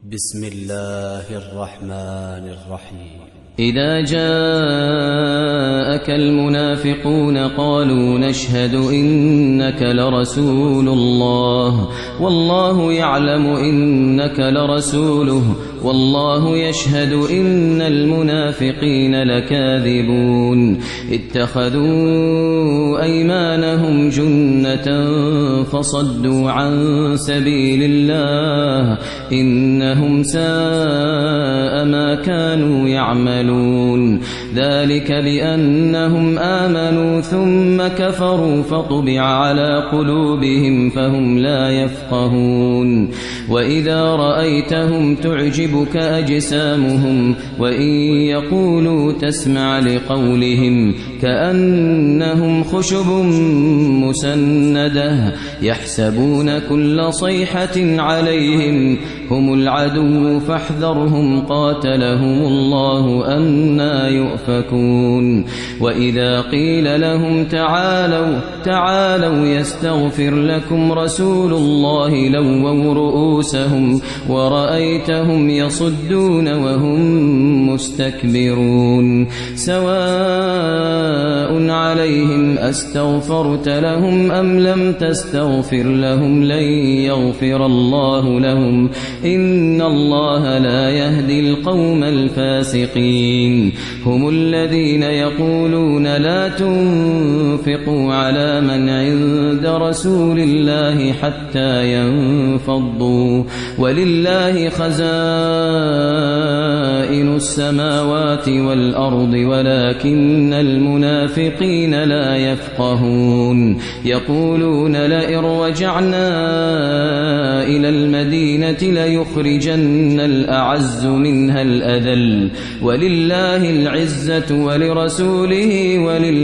بسم الله الرحمن الرحيم. إذا جاءك المنافقون قالوا نشهد إنك لرسول الله والله يعلم إنك لرسوله والله يشهد إن المنافقين لكاذبون اتخذوا أيمانهم جنة فصدوا عن سبيل الله إنهم ساء ما كانوا يعملون ذلك بأنهم آمنوا ثم كفروا فطبع على قلوبهم فهم لا يفقهون وإذا رأيتهم تعجبك أجسامهم وإن يقولوا تسمع لقولهم كأنهم خشب مسندة يحسبون كل صيحة عليهم هم العدو فاحذرهم قاتلهم الله أنى يؤفكون وإذا قيل لهم تعالوا يستغفر لكم رسول الله لووا رؤوسهم ورأيتهم يصدون وهم مستكبرون سواء عليهم أستغفرت لهم أم لم تستغفر لهم لن يغفر الله لهم إن الله لا يهدي القوم الفاسقين هم الذين يقولون لا تنفقوا على من عند رسول الله حتى ينفضوا ولله خزائن السماوات والأرض ولكن المنافقين لا يفقهون يقولون لئن رجعنا إلى المدينة ليخرجن الأعز منها الأذل ولله العزة ولرسوله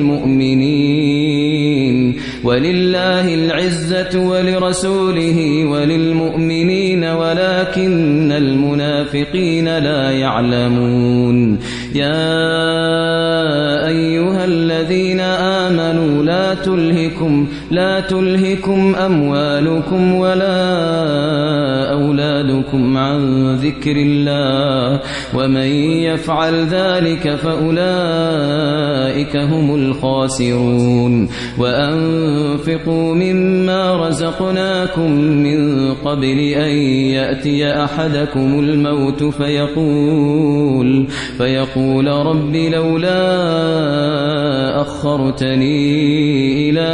وللمؤمنين ولكن المنافقين لا يعلمون يا أيها الذين آمنوا لا تلهكم أموالكم ولا أولادكم عن ذكر الله ومن يفعل ذلك فأولئك هم الخاسرون وأنفقوا مما رزقناكم من قبل أن يأتي أحدكم الموت فيقول رب لولا أخرتني إلى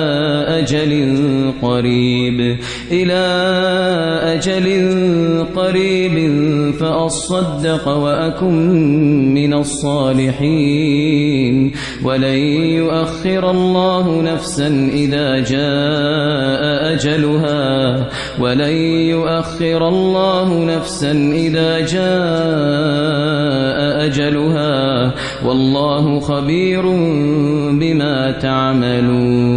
أجل قريب فأصدق وأكن من الصالحين ولن يؤخر الله نفسا إذا جاء أجلها والله خبير بما تعملون.